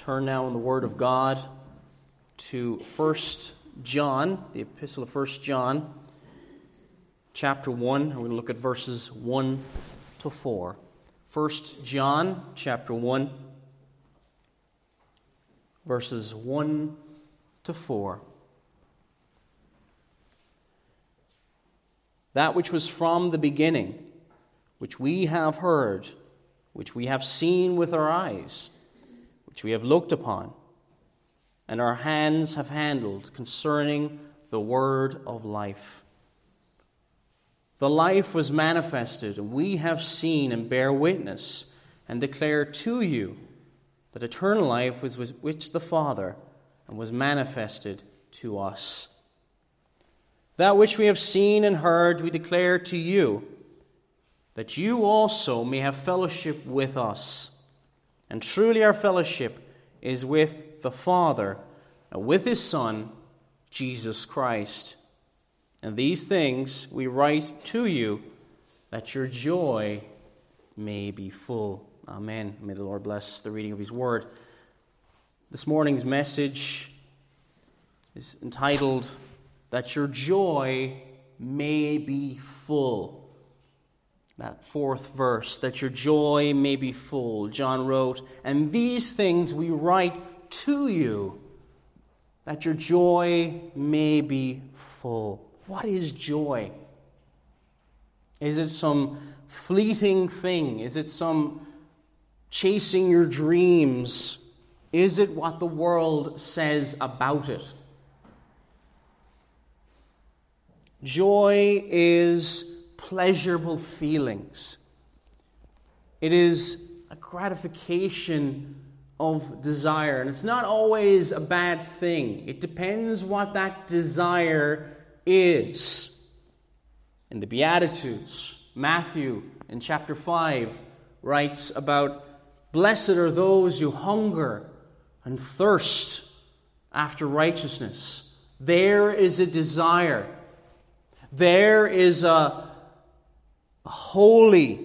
Turn now in the Word of God to 1 John, the epistle of 1 John, chapter 1. We're going to look at verses 1 to 4. 1 John, chapter 1, verses 1 to 4. That which was from the beginning, which we have heard, which we have seen with our eyes, which we have looked upon, and our hands have handled concerning the word of life. The life was manifested, and we have seen and bear witness, and declare to you that eternal life was with which the Father, and was manifested to us. That which we have seen and heard we declare to you, that you also may have fellowship with us. And truly our fellowship is with the Father and with His Son, Jesus Christ. And these things we write to you, that your joy may be full. Amen. May the Lord bless the reading of His Word. This morning's message is entitled, that your joy may be full. That fourth verse, that your joy may be full. John wrote, and these things we write to you, that your joy may be full. What is joy? Is it some fleeting thing? Is it some chasing your dreams? Is it what the world says about it? Joy is pleasurable feelings. It is a gratification of desire. And it's not always a bad thing. It depends what that desire is. In the Beatitudes, Matthew in chapter 5 writes about, blessed are those who hunger and thirst after righteousness. There is a desire. There is a holy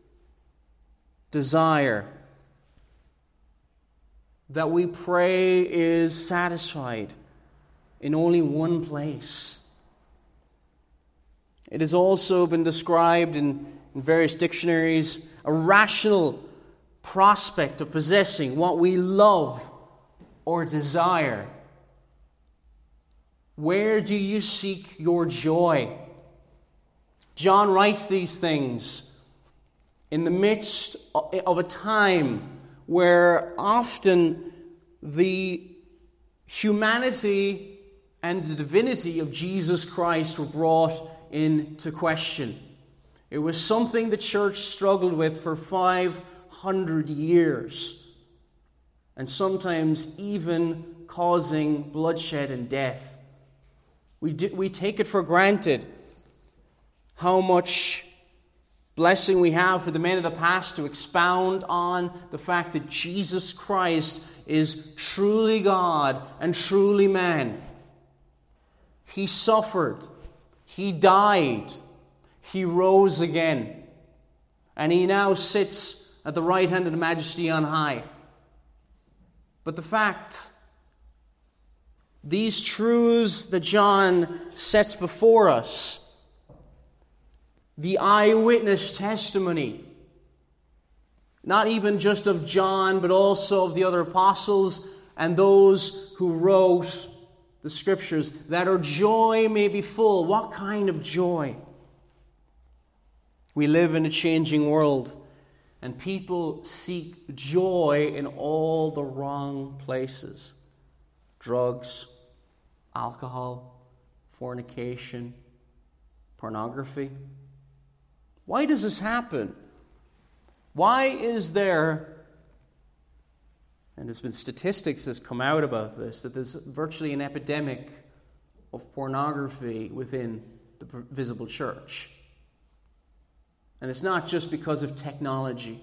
desire that we pray is satisfied in only one place. It has also been described in various dictionaries, a rational prospect of possessing what we love or desire. Where do you seek your joy? John writes these things in the midst of a time where often the humanity and the divinity of Jesus Christ were brought into question. It was something the church struggled with for 500 years, and sometimes even causing bloodshed and death. We take it for granted how much blessing we have for the men of the past to expound on the fact that Jesus Christ is truly God and truly man. He suffered, He died, He rose again, and He now sits at the right hand of the Majesty on high. But the fact, these truths that John sets before us, the eyewitness testimony, not even just of John, but also of the other apostles and those who wrote the Scriptures, that our joy may be full. What kind of joy? We live in a changing world, and people seek joy in all the wrong places. Drugs, alcohol, fornication, pornography. Why does this happen? Why is there, and there's been statistics that's come out about this, that there's virtually an epidemic of pornography within the visible church? And it's not just because of technology.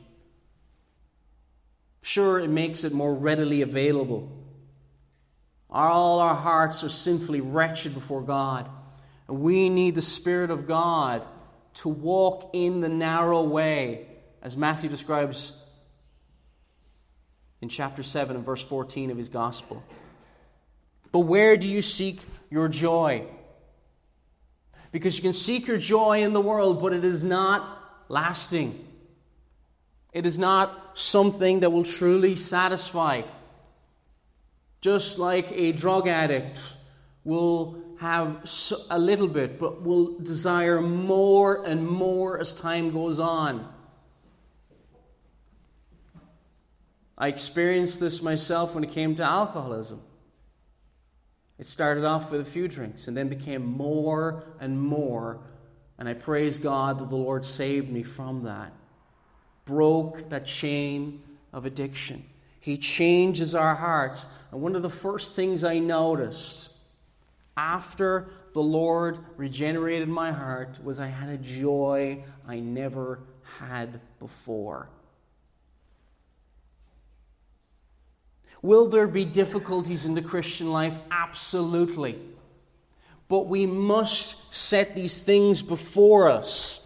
Sure, it makes it more readily available. All our hearts are sinfully wretched before God. And we need the Spirit of God to walk in the narrow way, as Matthew describes in chapter 7 and verse 14 of his gospel. But where do you seek your joy? Because you can seek your joy in the world, but it is not lasting. It is not something that will truly satisfy. Just like a drug addict will have a little bit, but will desire more and more as time goes on. I experienced this myself when it came to alcoholism. It started off with a few drinks and then became more and more. And I praise God that the Lord saved me from that. Broke that chain of addiction. He changes our hearts. And one of the first things I noticed after the Lord regenerated my heart was I had a joy I never had before. Will there be difficulties in the Christian life? Absolutely. But we must set these things before us.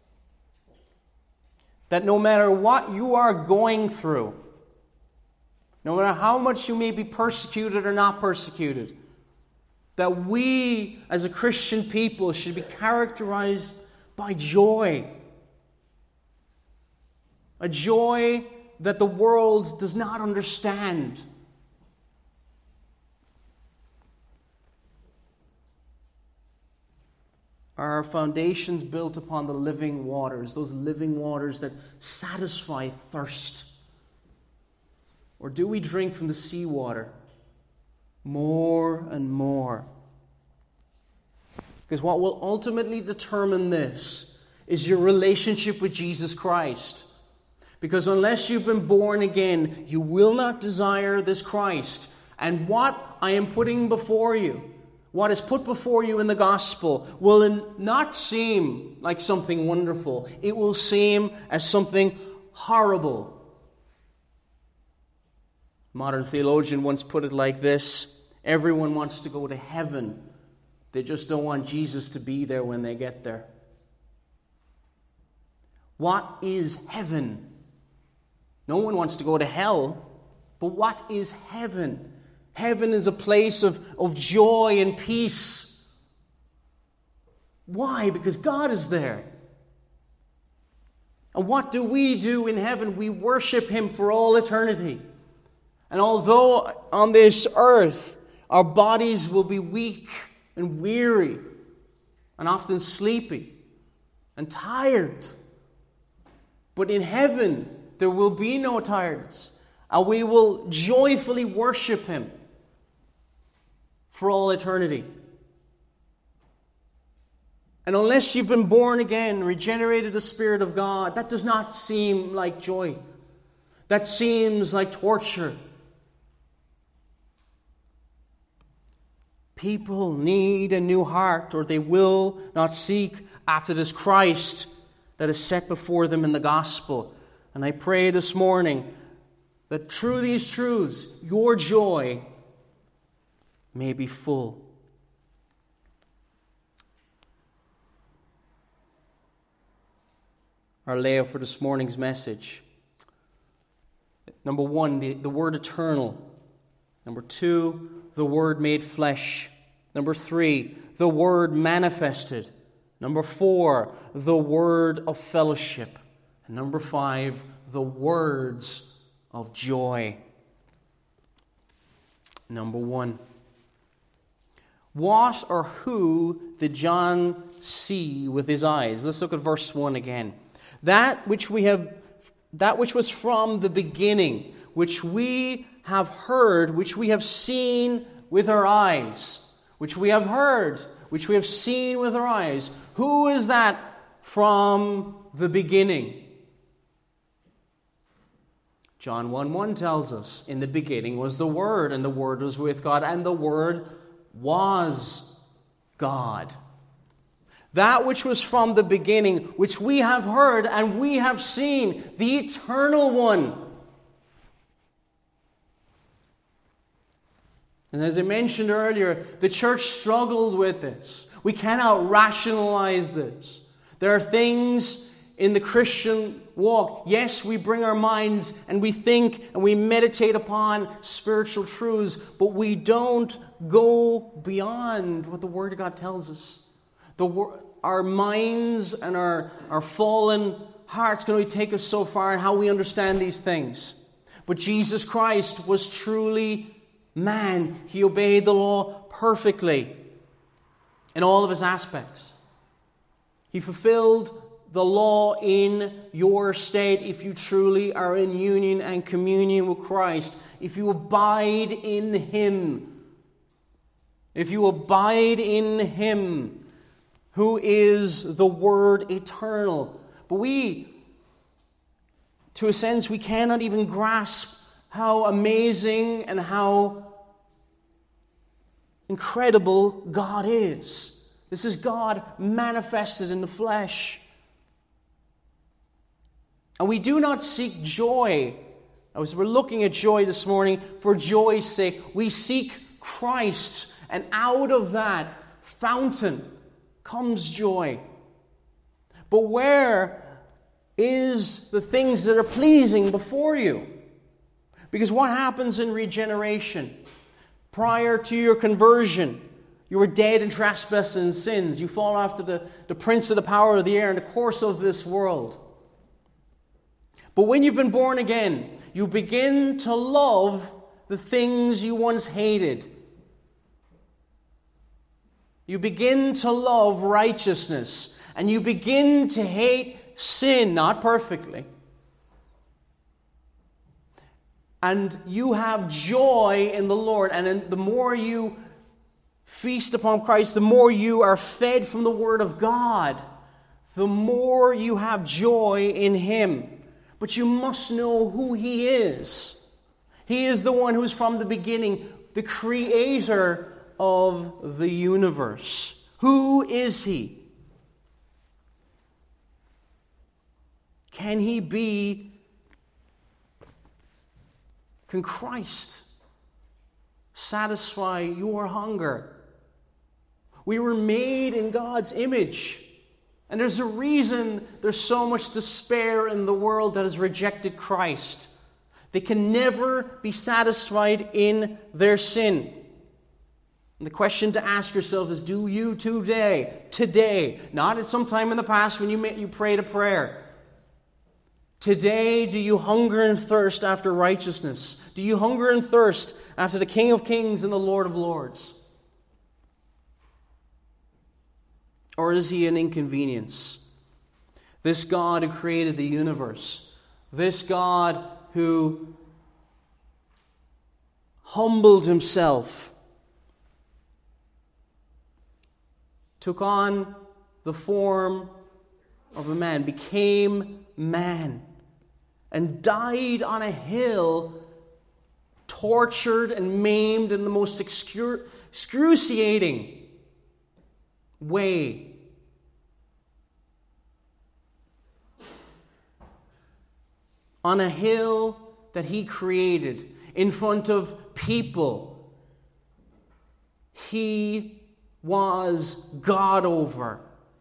That no matter what you are going through, no matter how much you may be persecuted or not persecuted, that we as a Christian people should be characterized by joy. A joy that the world does not understand. Are our foundations built upon the living waters, those living waters that satisfy thirst? Or do we drink from the seawater more and more? Because what will ultimately determine this is your relationship with Jesus Christ. Because unless you've been born again, you will not desire this Christ. And what I am putting before you, what is put before you in the gospel, will not seem like something wonderful. It will seem as something horrible. A modern theologian once put it like this: everyone wants to go to heaven. They just don't want Jesus to be there when they get there. What is heaven? No one wants to go to hell, but what is heaven? Heaven is a place of joy and peace. Why? Because God is there. And what do we do in heaven? We worship Him for all eternity. And although on this earth our bodies will be weak and weary and often sleepy and tired, but in heaven there will be no tiredness, and we will joyfully worship Him for all eternity. And unless you've been born again, regenerated the Spirit of God, that does not seem like joy. That seems like torture. People need a new heart, or they will not seek after this Christ that is set before them in the gospel. And I pray this morning that through these truths, your joy may be full. Our layout for this morning's message. Number 1, the word eternal. Number 2, the Word made flesh. Number 3, the Word manifested. Number 4, the word of fellowship. And number 5, the words of joy. Number 1. What or who did John see with his eyes? Let's look at verse 1 again. That which was from the beginning, which we have heard, which we have seen with our eyes. Which we have heard, which we have seen with our eyes. Who is that from the beginning? John 1:1 tells us, in the beginning was the Word, and the Word was with God, and the Word was God. That which was from the beginning, which we have heard and we have seen, the Eternal One. And as I mentioned earlier, the church struggled with this. We cannot rationalize this. There are things in the Christian walk. Yes, we bring our minds and we think and we meditate upon spiritual truths, but we don't go beyond what the Word of God tells us. Our minds and our fallen hearts can only take us so far in how we understand these things. But Jesus Christ was truly man. He obeyed the law perfectly in all of his aspects. He fulfilled the law in your state if you truly are in union and communion with Christ. If you abide in Him. If you abide in Him, who is the Word eternal. But we, to a sense, we cannot even grasp how amazing and how incredible God is. This is God manifested in the flesh. And we do not seek joy. As we're looking at joy this morning, for joy's sake, we seek Christ. And out of that fountain comes joy. But where is the things that are pleasing before you? Because what happens in regeneration? Prior to your conversion, you were dead in trespasses and sins. You fall after the prince of the power of the air and the course of this world. But when you've been born again, you begin to love the things you once hated. You begin to love righteousness. And you begin to hate sin, not perfectly. And you have joy in the Lord. And the more you feast upon Christ, the more you are fed from the Word of God, the more you have joy in Him. But you must know who He is. He is the one who's from the beginning, the creator of the universe. Who is He? Can Christ satisfy your hunger? We were made in God's image. And there's a reason there's so much despair in the world that has rejected Christ. They can never be satisfied in their sin. And the question to ask yourself is, do you today, not at some time in the past when you prayed a prayer, today do you hunger and thirst after righteousness? Do you hunger and thirst after the King of Kings and the Lord of Lords? Or is He an inconvenience? This God who created the universe, this God who humbled Himself, took on the form of a man, became man, and died on a hill, tortured and maimed in the most excruciating way. On a hill that He created, in front of people, He was God over.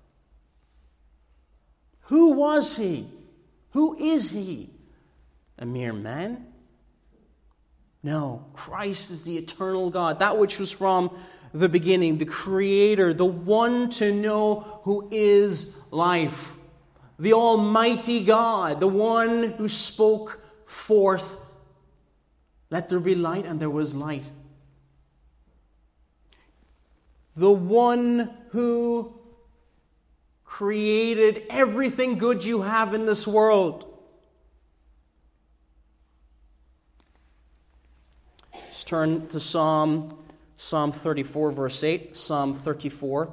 Who was He? Who is He? A mere man? No, Christ is the eternal God, that which was from the beginning, the Creator, the one to know who is life, the Almighty God, the one who spoke forth, "Let there be light," and there was light. The one who created everything good you have in this world. Let's turn to Psalm 34, verse 8. Psalm 34.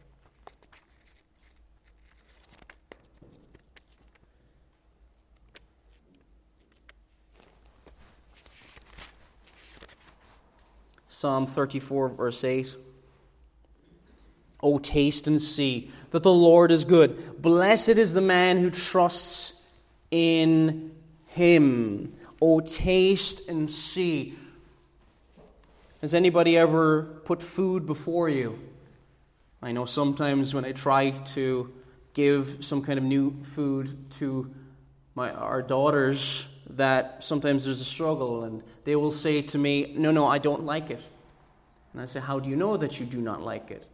Psalm 34, verse 8. "O taste and see that the Lord is good. Blessed is the man who trusts in Him." O taste and see. Has anybody ever put food before you? I know sometimes when I try to give some kind of new food to our daughters, that sometimes there's a struggle, and they will say to me, no, I don't like it. And I say, how do you know that you do not like it?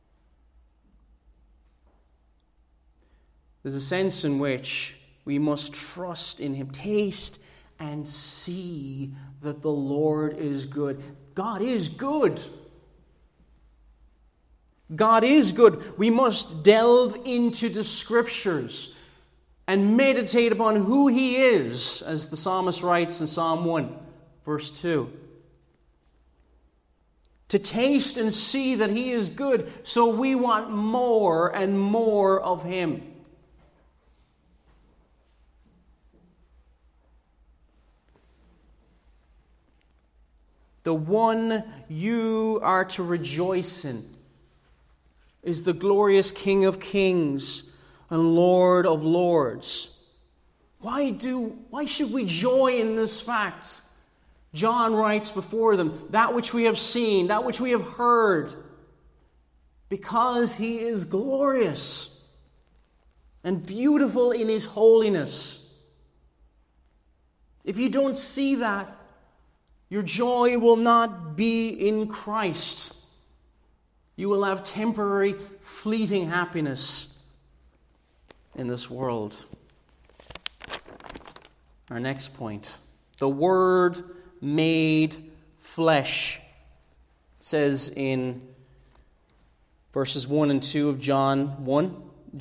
There's a sense in which we must trust in Him. Taste and see that the Lord is good. God is good. God is good. We must delve into the Scriptures and meditate upon who He is, as the psalmist writes in Psalm 1, verse 2. To taste and see that He is good, so we want more and more of Him. The one you are to rejoice in is the glorious King of Kings and Lord of Lords. Why should we joy in this fact? John writes before them, that which we have seen, that which we have heard, because He is glorious and beautiful in His holiness. If you don't see that, your joy will not be in Christ. You will have temporary, fleeting happiness in this world. Our next point. The Word made flesh. It says in verses 1 and 2 of John 1,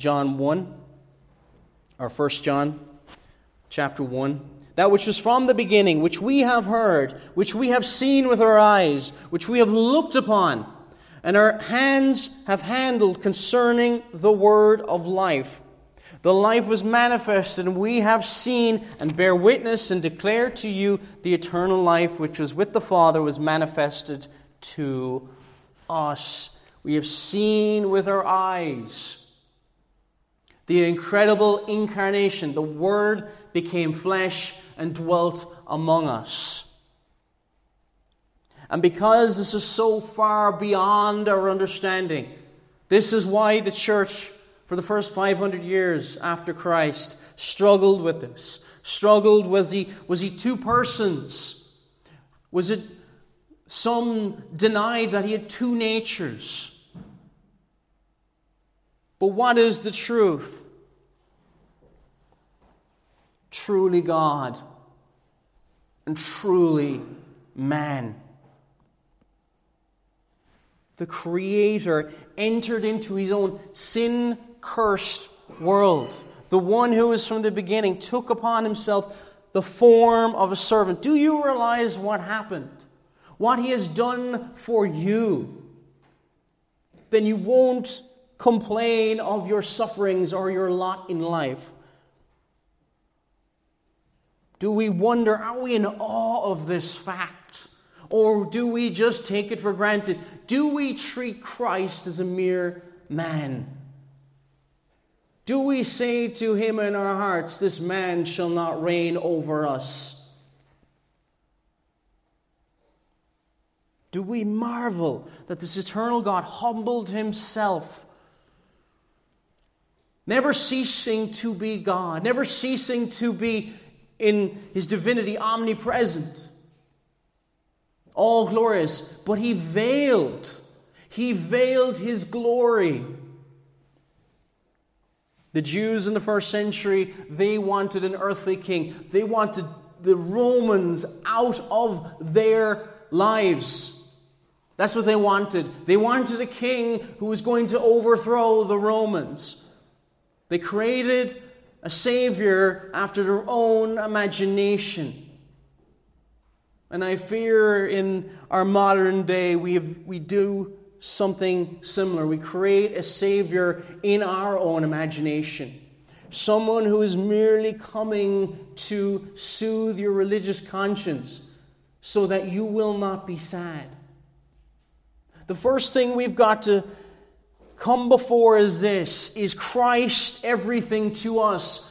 or 1 John chapter 1. That which was from the beginning, which we have heard, which we have seen with our eyes, which we have looked upon, and our hands have handled concerning the word of life. The life was manifested, and we have seen and bear witness and declare to you the eternal life which was with the Father was manifested to us. We have seen with our eyes the incredible incarnation. The Word became flesh and dwelt among us. And because this is so far beyond our understanding, this is why the church, for the first 500 years after Christ, struggled with this. Struggled, was he two persons? Was it some denied that He had two natures? But what is the truth? Truly God and truly man. The Creator entered into His own sin-cursed world. The one who was from the beginning took upon Himself the form of a servant. Do you realize what happened? What He has done for you? Then you won't complain of your sufferings or your lot in life. Do we wonder, are we in awe of this fact? Or do we just take it for granted? Do we treat Christ as a mere man? Do we say to Him in our hearts, this man shall not reign over us? Do we marvel that this eternal God humbled Himself, never ceasing to be God, never ceasing to be in His divinity omnipresent, all glorious, but He veiled His glory. The Jews in the first century, they wanted an earthly king. They wanted the Romans out of their lives. That's what they wanted. They wanted a king who was going to overthrow the Romans. They created a savior after their own imagination. And I fear in our modern day we do something similar. We create a savior in our own imagination. Someone who is merely coming to soothe your religious conscience so that you will not be sad. The first thing we've got to come before is this: is Christ everything to us?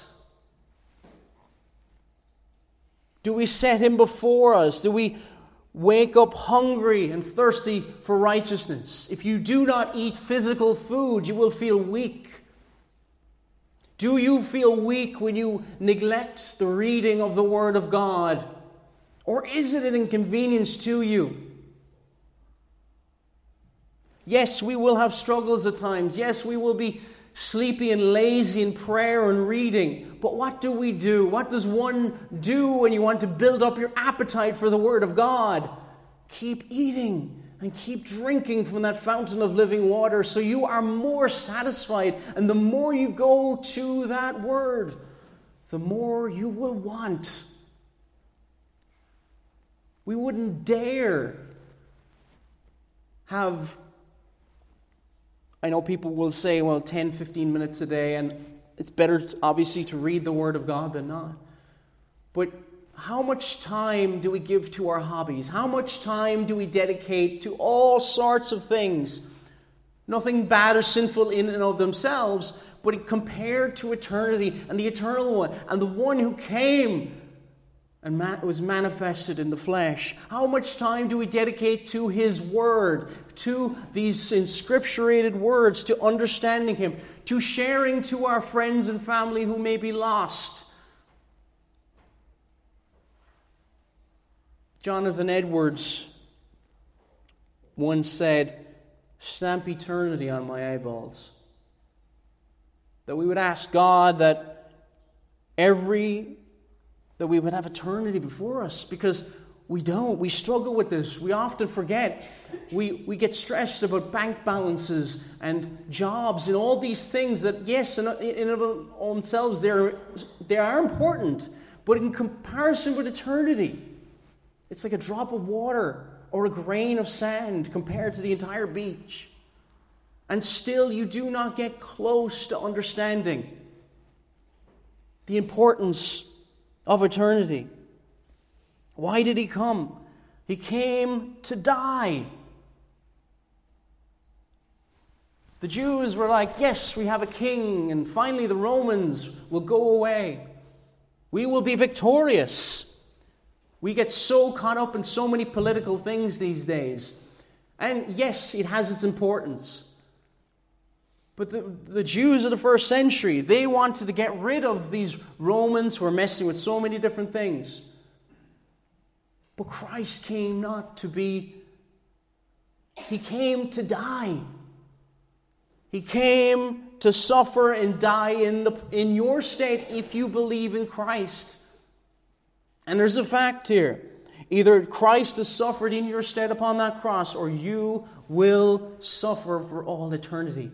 Do we set Him before us? Do we wake up hungry and thirsty for righteousness? If you do not eat physical food, you will feel weak. Do you feel weak when you neglect the reading of the Word of God? Or is it an inconvenience to you? Yes, we will have struggles at times. Yes, we will be sleepy and lazy in prayer and reading. But what do we do? What does one do when you want to build up your appetite for the Word of God? Keep eating and keep drinking from that fountain of living water so you are more satisfied. And the more you go to that Word, the more you will want. We wouldn't dare have, I know people will say, well, 10, 15 minutes a day, and it's better, obviously, to read the Word of God than not. But how much time do we give to our hobbies? How much time do we dedicate to all sorts of things? Nothing bad or sinful in and of themselves, but compared to eternity and the eternal one, and the one who came and was manifested in the flesh. How much time do we dedicate to His Word, to these inscripturated words, to understanding Him, to sharing to our friends and family who may be lost? Jonathan Edwards once said, "Stamp eternity on my eyeballs." That we would ask God that we would have eternity before us, because we don't. We struggle with this. We often forget. We get stressed about bank balances and jobs and all these things that, yes, in and of themselves, they are important. But in comparison with eternity, it's like a drop of water or a grain of sand compared to the entire beach. And still you do not get close to understanding the importance of eternity. Why did He come? He came to die. The Jews were like, yes, we have a king, and finally the Romans will go away. We will be victorious. We get so caught up in so many political things these days. And yes, it has its importance. But the Jews of the first century, they wanted to get rid of these Romans who are messing with so many different things. But Christ came not to be, He came to die. He came to suffer and die in your state if you believe in Christ. And there's a fact here. Either Christ has suffered in your stead upon that cross, or you will suffer for all eternity.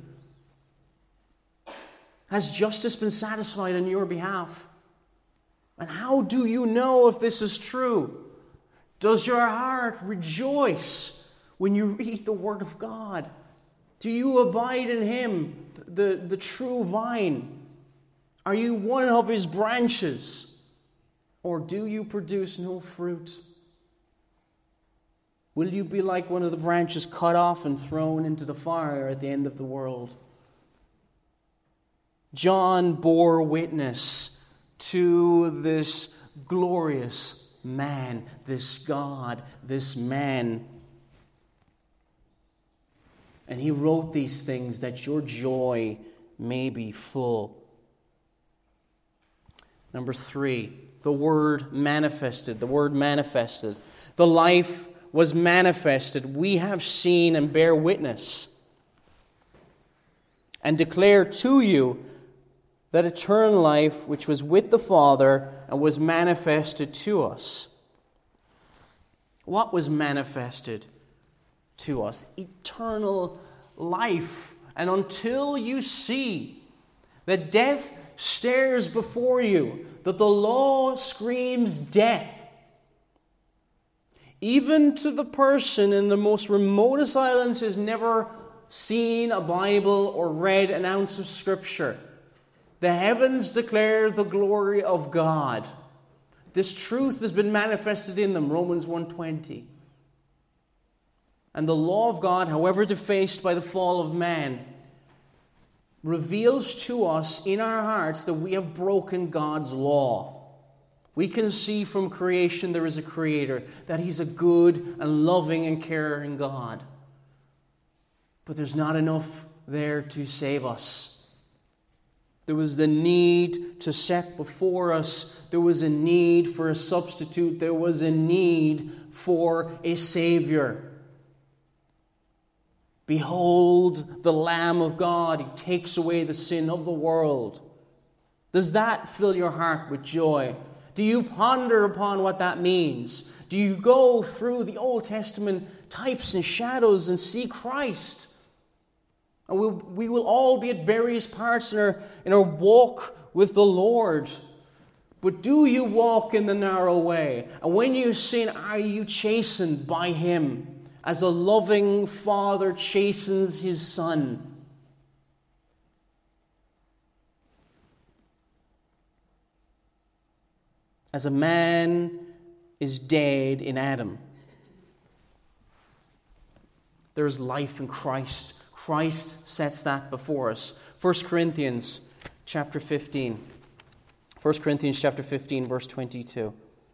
Has justice been satisfied on your behalf? And how do you know if this is true? Does your heart rejoice when you read the Word of God? Do you abide in Him, the true vine? Are you one of His branches? Or do you produce no fruit? Will you be like one of the branches cut off and thrown into the fire at the end of the world? John bore witness to this glorious man, this God, this man. And he wrote these things that your joy may be full. Number 3, the Word manifested. The Word manifested. The life was manifested. We have seen and bear witness and declare to you that eternal life which was with the Father and was manifested to us. What was manifested to us? Eternal life. And until you see that death stares before you, that the law screams death, even to the person in the most remotest islands who's never seen a Bible or read an ounce of Scripture, the heavens declare the glory of God. This truth has been manifested in them, Romans 1:20. And the law of God, however defaced by the fall of man, reveals to us in our hearts that we have broken God's law. We can see from creation there is a Creator, that He's a good and loving and caring God. But there's not enough there to save us. There was the need to set before us. There was a need for a substitute. There was a need for a Savior. Behold the Lamb of God. He takes away the sin of the world. Does that fill your heart with joy? Do you ponder upon what that means? Do you go through the Old Testament types and shadows and see Christ? And we will all be at various parts in our walk with the Lord. But do you walk in the narrow way? And when you sin, are you chastened by Him as a loving Father chastens His Son? As a man is dead in Adam, there is life in Christ. Christ sets that before us. 1 Corinthians chapter 15. 1 Corinthians chapter 15, verse 22.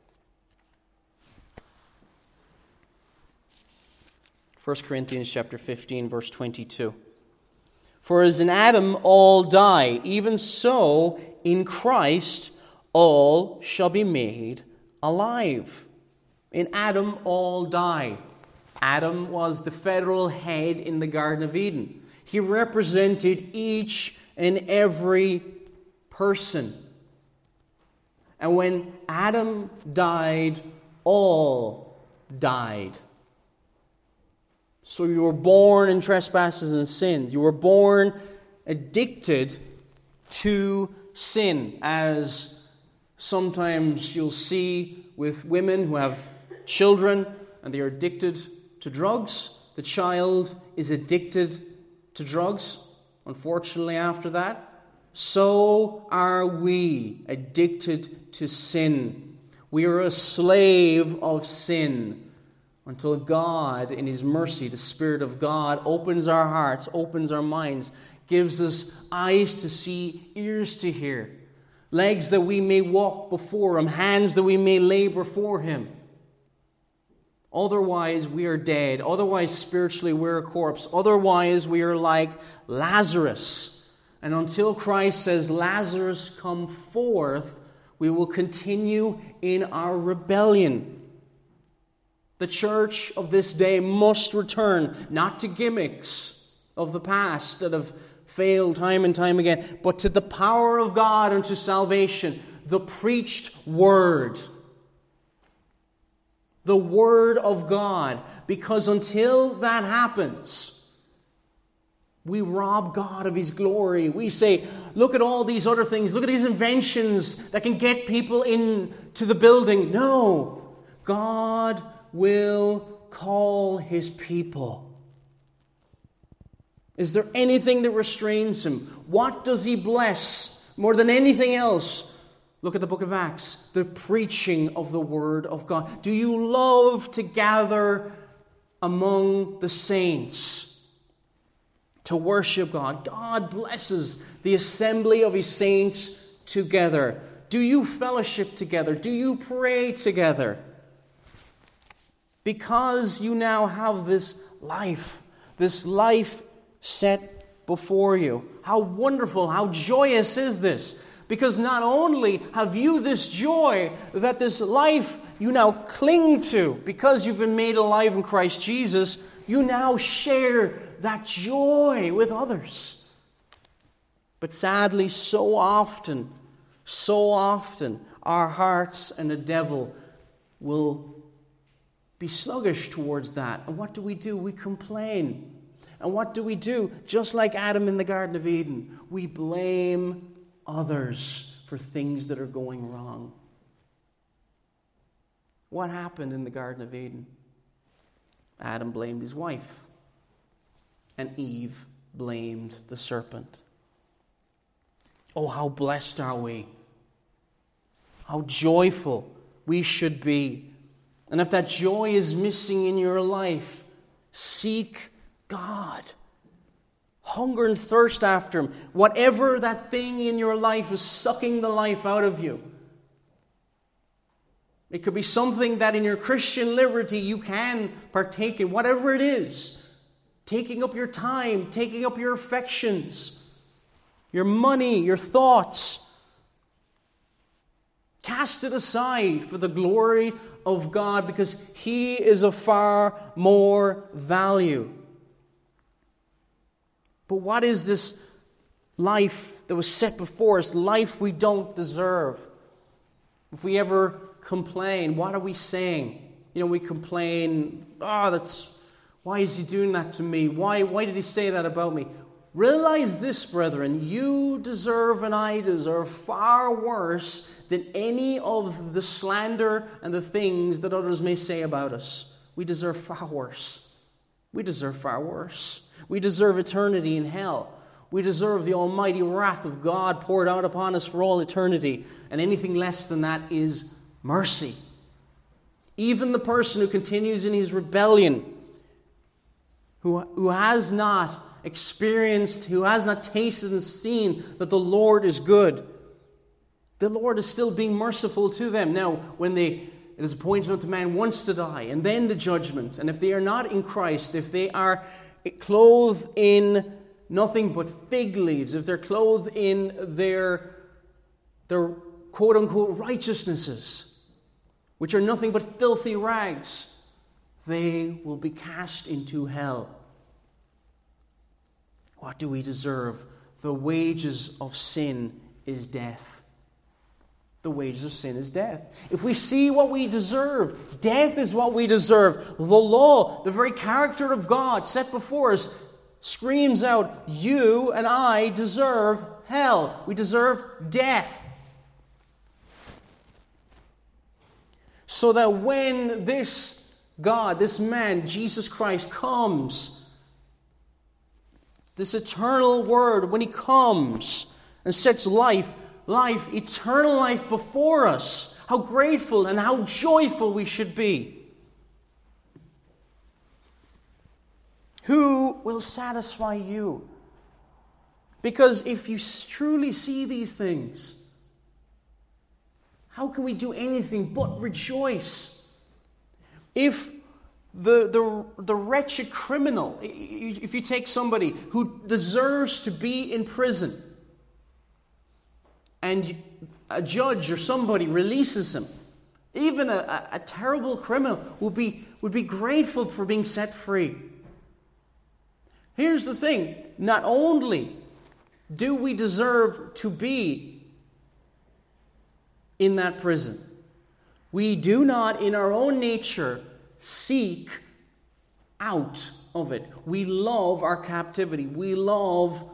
1 Corinthians chapter 15, verse 22. For as in Adam all die, even so in Christ all shall be made alive. In Adam all die. Adam was the federal head in the Garden of Eden. He represented each and every person. And when Adam died, all died. So you were born in trespasses and sins. You were born addicted to sin, as sometimes you'll see with women who have children and they are addicted to drugs. The child is addicted to drugs, unfortunately, after that. So are we addicted to sin. We are a slave of sin until God, in His mercy, the Spirit of God, opens our hearts, opens our minds, gives us eyes to see, ears to hear, legs that we may walk before Him, hands that we may labor for Him. Otherwise, we are dead. Otherwise, spiritually, we're a corpse. Otherwise, we are like Lazarus. And until Christ says, Lazarus, come forth, we will continue in our rebellion. The church of this day must return, not to gimmicks of the past that have failed time and time again, but to the power of God unto salvation, the preached word. The Word of God. Because until that happens, we rob God of His glory. We say, look at all these other things. Look at these inventions that can get people into the building. No. God will call His people. Is there anything that restrains Him? What does He bless more than anything else? Look at the book of Acts, the preaching of the Word of God. Do you love to gather among the saints to worship God? God blesses the assembly of His saints together. Do you fellowship together? Do you pray together? Because you now have this life set before you. How wonderful, how joyous is this? Because not only have you this joy that this life you now cling to, because you've been made alive in Christ Jesus, you now share that joy with others. But sadly, so often, our hearts and the devil will be sluggish towards that. And what do? We complain. And what do? Just like Adam in the Garden of Eden, we blame others for things that are going wrong. What happened in the Garden of Eden? Adam blamed his wife, and Eve blamed the serpent. Oh, how blessed are we! How joyful we should be. And if that joy is missing in your life, seek God. Hunger and thirst after Him. Whatever that thing in your life is sucking the life out of you. It could be something that in your Christian liberty you can partake in. Whatever it is. Taking up your time, taking up your affections. your money, your thoughts. Cast it aside for the glory of God, because He is of far more value. But what is this life that was set before us? Life we don't deserve. If we ever complain, what are we saying? We complain, why is He doing that to me? Why did He say that about me? Realize this, brethren, you deserve and I deserve far worse than any of the slander and the things that others may say about us. We deserve far worse. We deserve far worse. We deserve eternity in hell. We deserve the almighty wrath of God poured out upon us for all eternity. And anything less than that is mercy. Even the person who continues in his rebellion, who has not experienced, who has not tasted and seen that the Lord is good, the Lord is still being merciful to them. Now, when it is appointed unto man once to die, and then the judgment, and if they are not in Christ, if they are clothed in nothing but fig leaves, if they're clothed in their quote-unquote righteousnesses, which are nothing but filthy rags, they will be cast into hell. What do we deserve? The wages of sin is death. The wages of sin is death. If we see what we deserve, death is what we deserve. The law, the very character of God set before us, screams out, you and I deserve hell. We deserve death. So that when this God, this man, Jesus Christ, comes, this eternal Word, when He comes and sets life, eternal life before us, how grateful and how joyful we should be. Who will satisfy you? Because if you truly see these things, how can we do anything but rejoice? If the wretched criminal, if you take somebody who deserves to be in prison, and a judge or somebody releases him, even a terrible criminal would be grateful for being set free. Here's the thing, not only do we deserve to be in that prison, we do not in our own nature seek out of it. We love our captivity. We love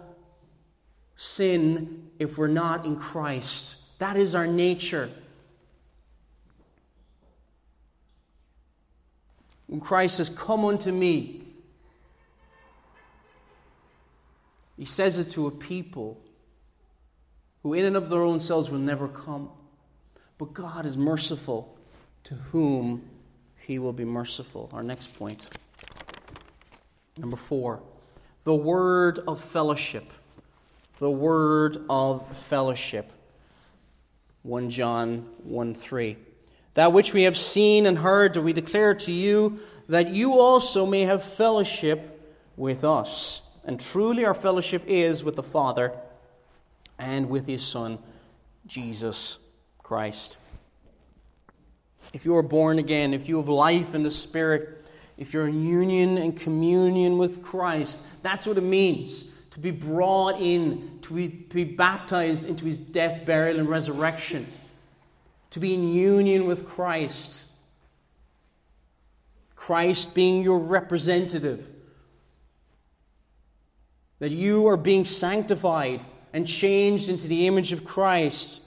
sin if we're not in Christ. That is our nature. When Christ says, come unto me, He says it to a people who in and of their own selves will never come. But God is merciful to whom He will be merciful. Our next point. Number 4. The word of fellowship. The word of fellowship. 1 John 1:3. That which we have seen and heard do we declare to you, that you also may have fellowship with us. And truly our fellowship is with the Father and with His Son, Jesus Christ. If you are born again, if you have life in the Spirit, if you're in union and communion with Christ, that's what it means to be brought in, to be baptized into His death, burial, and resurrection, to be in union with Christ. Christ being your representative, that you are being sanctified and changed into the image of Christ.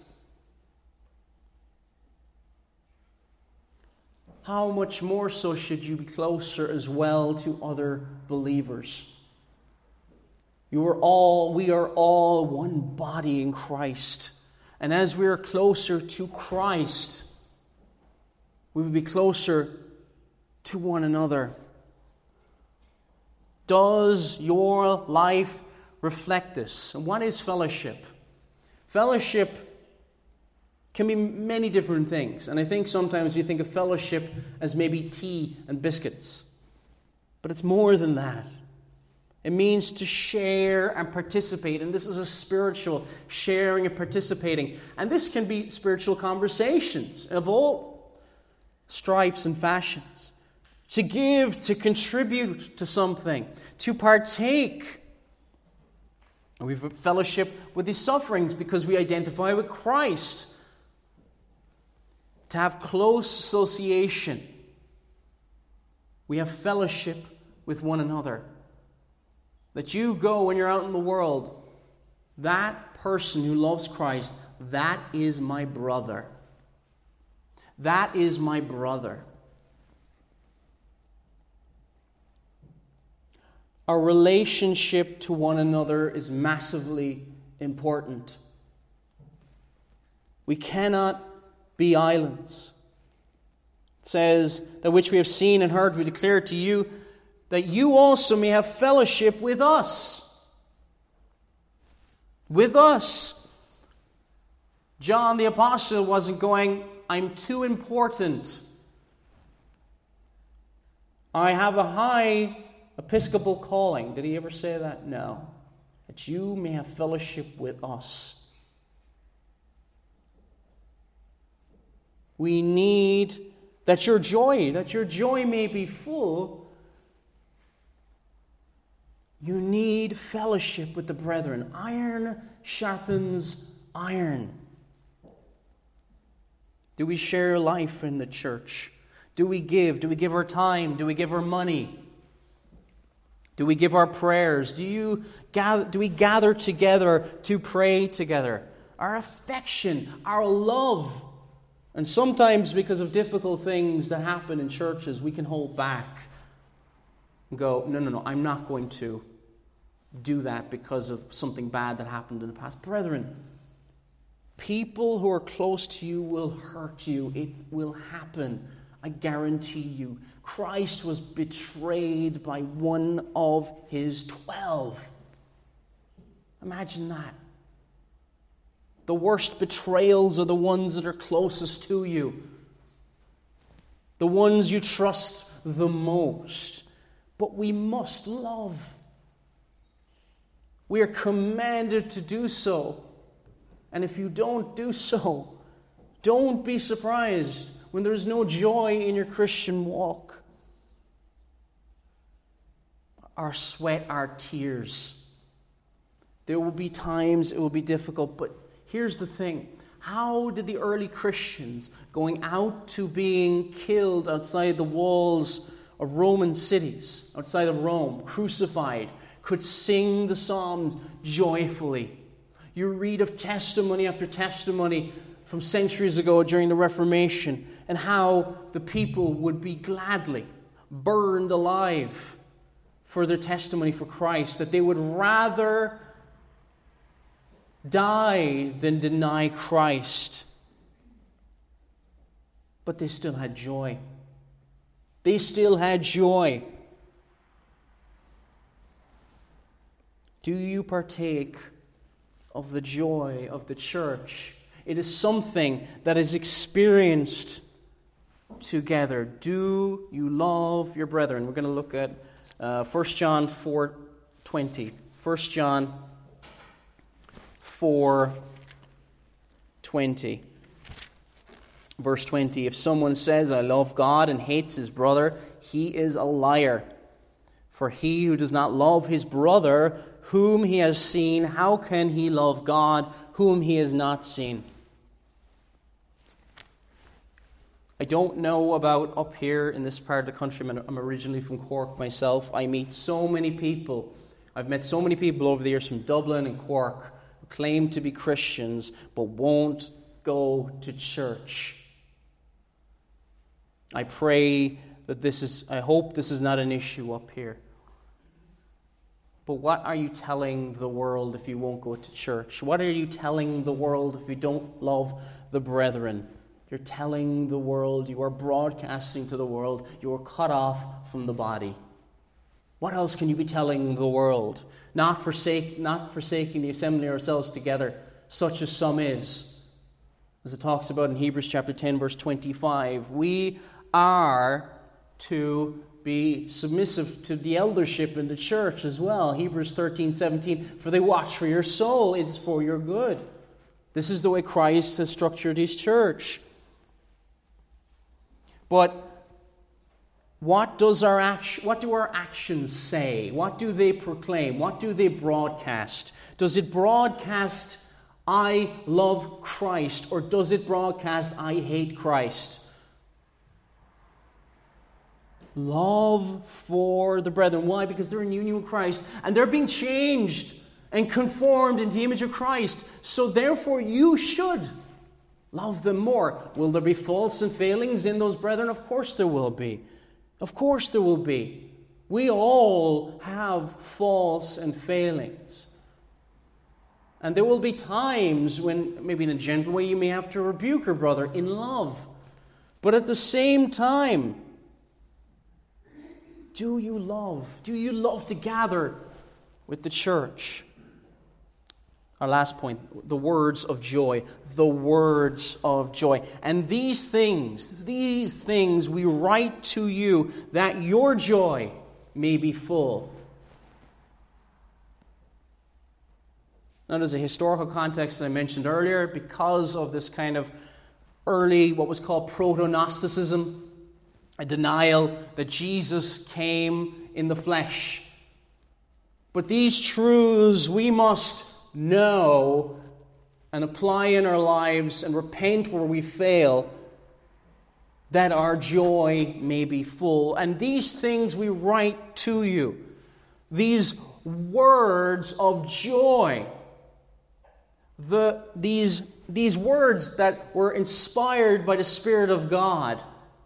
How much more so should you be closer as well to other believers? We are all one body in Christ. And as we are closer to Christ, we will be closer to one another. Does your life reflect this? And what is fellowship? Fellowship can be many different things. And I think sometimes you think of fellowship as maybe tea and biscuits. But it's more than that. It means to share and participate. And this is a spiritual sharing and participating. And this can be spiritual conversations of all stripes and fashions. To give, to contribute to something, to partake. And we have fellowship with His sufferings because we identify with Christ. To have close association. We have fellowship with one another. That you go when you're out in the world, that person who loves Christ, that is my brother. That is my brother. Our relationship to one another is massively important. We cannot be islands. It says, that which we have seen and heard we declare to you, that you also may have fellowship with us. With us. John the Apostle wasn't going, I'm too important. I have a high episcopal calling. Did he ever say that? No. That you may have fellowship with us. We need that your joy may be full. You need fellowship with the brethren. Iron sharpens iron. Do we share life in the church? Do we give? Do we give our time? Do we give our money? Do we give our prayers? Do we gather together to pray together? Our affection, our love. And sometimes because of difficult things that happen in churches, we can hold back and go, no, I'm not going to do that because of something bad that happened in the past. Brethren, people who are close to you will hurt you. It will happen. I guarantee you. Christ was betrayed by one of His 12. Imagine that. The worst betrayals are the ones that are closest to you. The ones you trust the most. But we must love. We are commanded to do so. And if you don't do so, don't be surprised when there's no joy in your Christian walk. Our sweat, our tears. There will be times it will be difficult, but here's the thing. How did the early Christians going out to being killed outside the walls of Roman cities, outside of Rome, crucified, could sing the Psalms joyfully? You read of testimony after testimony from centuries ago during the Reformation, and how the people would be gladly burned alive for their testimony for Christ, that they would rather die than deny Christ. But they still had joy. They still had joy. Do you partake of the joy of the church? It is something that is experienced together. Do you love your brethren? We're going to look at 1 John 4:20. 1 John 4:20. Verse 20. If someone says, I love God, and hates his brother, he is a liar. For he who does not love his brother, whom he has seen, how can he love God, whom he has not seen? I don't know about up here in this part of the country. I'm originally from Cork myself. I meet so many people. I've met so many people over the years from Dublin and Cork who claim to be Christians but won't go to church. I pray that I hope this is not an issue up here. But what are you telling the world if you won't go to church? What are you telling the world if you don't love the brethren? You're telling the world, you are broadcasting to the world, you are cut off from the body. What else can you be telling the world? Not forsaking the assembly ourselves together, such as some is. As it talks about in Hebrews chapter 10, verse 25, we are to be submissive to the eldership in the church as well. Hebrews 13:17, for they watch for your soul, it's for your good. This is the way Christ has structured his church. But what do our actions say? What do they proclaim? What do they broadcast? Does it broadcast, I love Christ, or does it broadcast, I hate Christ? Love for the brethren. Why? Because they're in union with Christ, and they're being changed and conformed into the image of Christ. So therefore you should love them more. Will there be faults and failings in those brethren? Of course there will be. Of course there will be. We all have faults and failings. And there will be times when, maybe in a gentle way, you may have to rebuke your brother in love. But at the same time, do you love? Do you love to gather with the church? Our last point, the words of joy. The words of joy. And these things we write to you, that your joy may be full. Now, there's a historical context that I mentioned earlier because of this kind of early, what was called proto-Gnosticism, a denial that Jesus came in the flesh. But these truths we must know and apply in our lives and repent where we fail, that our joy may be full. And these things we write to you, these words of joy, these words that were inspired by the Spirit of God,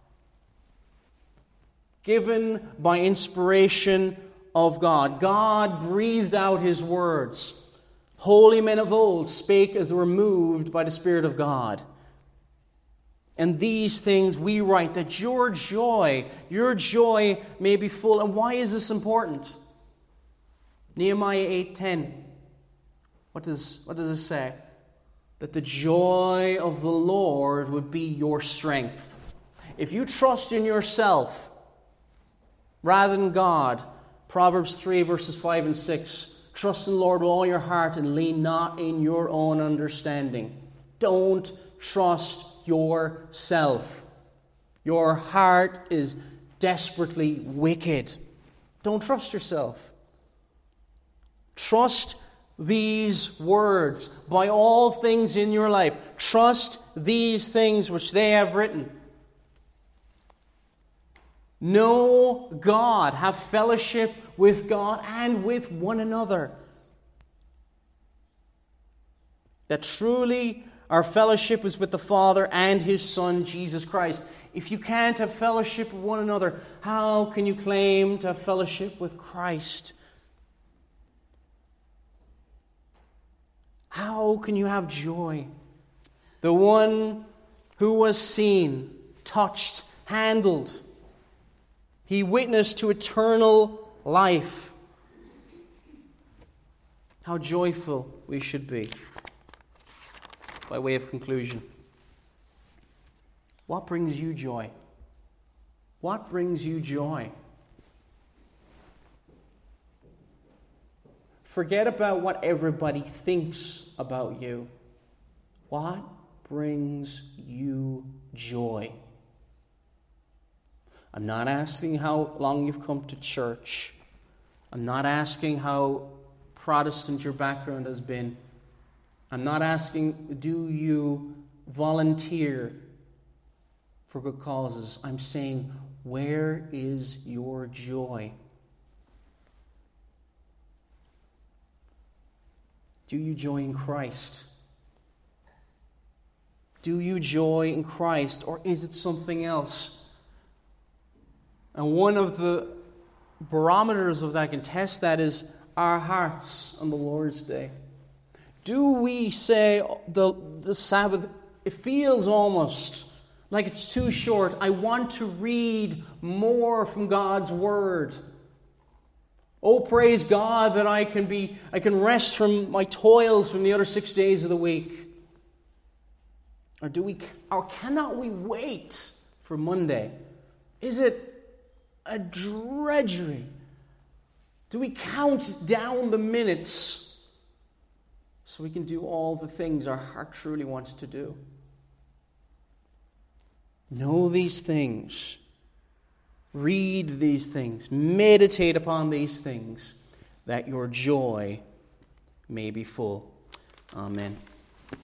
given by inspiration of God. God breathed out his words. Holy men of old spake as they were moved by the Spirit of God. And these things we write, that your joy may be full. And why is this important? Nehemiah 8:10. What does it say? That the joy of the Lord would be your strength. If you trust in yourself rather than God, Proverbs 3 verses 5 and 6, trust in the Lord with all your heart and lean not in your own understanding. Don't trust yourself. Your heart is desperately wicked. Don't trust yourself. Trust these words by all things in your life. Trust these things which they have written. Know God. Have fellowship with God and with one another. That truly our fellowship is with the Father and His Son, Jesus Christ. If you can't have fellowship with one another, how can you claim to have fellowship with Christ? How can you have joy? The one who was seen, touched, handled. He witnessed to eternal life. How joyful we should be. By way of conclusion, what brings you joy? What brings you joy? Forget about what everybody thinks about you. What brings you joy? I'm not asking how long you've come to church. I'm not asking how Protestant your background has been. I'm not asking, do you volunteer for good causes? I'm saying, where is your joy? Do you joy in Christ? Do you joy in Christ, or is it something else? And one of the barometers of that can test that is our hearts on the Lord's Day. Do we say the Sabbath, it feels almost like it's too short. I want to read more from God's Word. Oh, praise God that I can rest from my toils from the other 6 days of the week. Or cannot we wait for Monday? Is it a drudgery? Do we count down the minutes so we can do all the things our heart truly wants to do? Know these things. Read these things. Meditate upon these things, that your joy may be full. Amen.